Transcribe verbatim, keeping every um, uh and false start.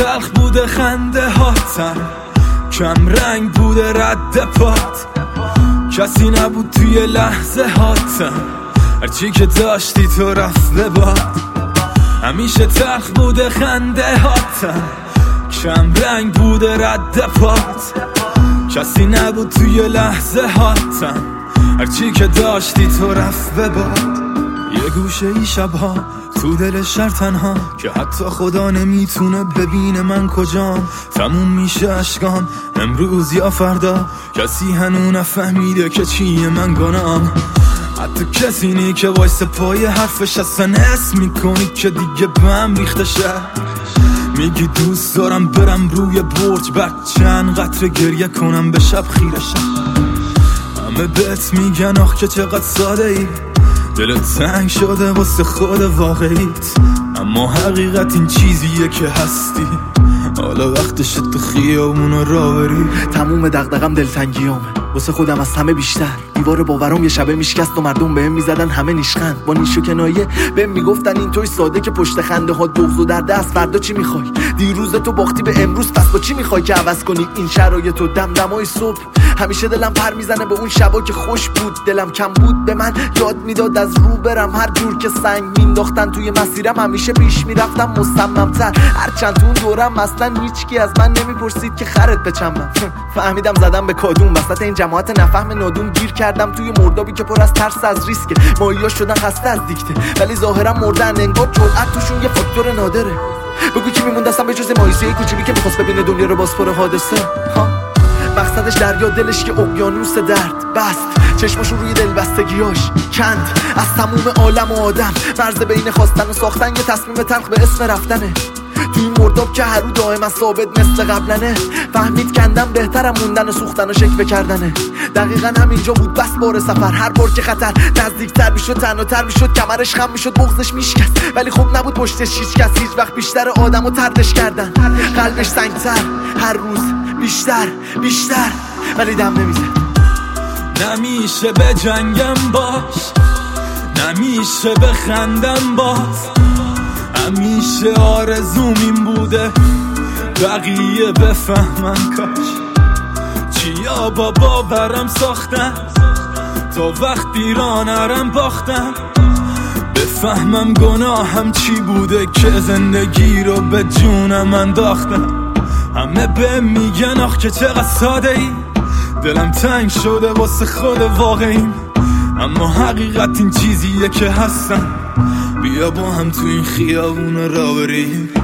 تلخ بوده خنده هاتم، کم رنگ بوده رد پات، کسی نبود توی لحظه هاتم، هرچی که داشتی تو رفته باد. همیشه تلخ بوده خنده هاتم، کم رنگ بوده رد پات، کسی نبود توی لحظه هاتم، هرچی که داشتی تو رفته باد. یه گوشه ای شبها تو دل شهر تنها که حتی خدا نمیتونه ببینه من کجام. تموم میشه اشکام امروز یا فردا، کسی هنو نفهمیده که چیه من گنام. حتی کسی نی که وایس پای حرفش اصلا اسم میکنی که دیگه بهم ریخته شه. میگی دوست دارم برم روی برج بعد چند قطره گریه کنم به شب خیره شم. همه بهت میگن آخ که چقدر ساده ای، دلت تنگ شده واسه خود واقعیت، اما حقیقت این چیزیه که هستی. حالا وقتش تو خیابون را بری. تموم دغدغم دلتنگیامه واسه خودم از همه بیشتر. دیوار باورام یه شبه میشکست و مردم بهم میزدن همه نیشخند. با نیش و کنایه بهم میگفتن این توی ساده که پشت خنده ها بغض و درد است. فردا چی میخوای؟ دیروز تو باختی به امروز، پس با چی میخوای که عوض کنی این شرایط و دمدمای صبح؟ همیشه دلم پر میزنه به اون شبا که خوش بود، دلم کم بود به من یاد میداد از رو برم. هر جور که سنگ مینداختن توی مسیرم همیشه پیش میرفتم مصمم‌تر. هرچند تو اون دورم اصلا هیچکی از من نمیپرسید که خرت بچمم. فهمیدم زدم به کادون وسط این جماعت نفهم نادون. گیر کردم توی مردابی که پر از ترس از ریسکه. ماهی‌ها شدن خسته از دیکته ولی ظاهرا مردن، انگار جرأت توشون یه فاکتور نادره. بگو کی میموند اصلا به جز مایوسی کوچیکی که می‌خواست ببینه دنیا رو باز پر حادثه. ها مقصدش دریا، دلش که اقیانوس درد بست، چشماشو روی دلبستگیاش کند از تموم عالم و آدم. مرز بین خواستن و ساختن یه تصمیم تلخ به اسم رفتنه. توی این مرداب که هر رو دائما ثابت مثل قبلنه. فهمید کندم بهترم موندن و سوختن و شکوه کردنه. دقیقا همینجا بود بس بار سفر. هر بار که خطر نزدیکتر میشد تنه‌تر میشد، کمرش خم میشد، بغضش میشکست. ولی خب نبود پشتش هیچ کس. هیچ وقت بیشتر آدمو طردش کردن، قلبش سنگتر هر روز بیشتر بیشتر، ولی دم نمیزد. نمیشه به جنگم باش، نمیشه بخندم باز. همیشه آرزوم این بوده بقیه بفهمن کاش. چیا با باورم ساختن تا وقتی را نرم باختم. بفهمم گناهم چی بوده که زندگی رو به جونم انداختم. همه به میگن آخ که چقدر ساده ای، دلم تنگ شده واسه خود واقعیم، اما حقیقت این چیزیه که هستم. بیا با هم تو این خیابون را بریم.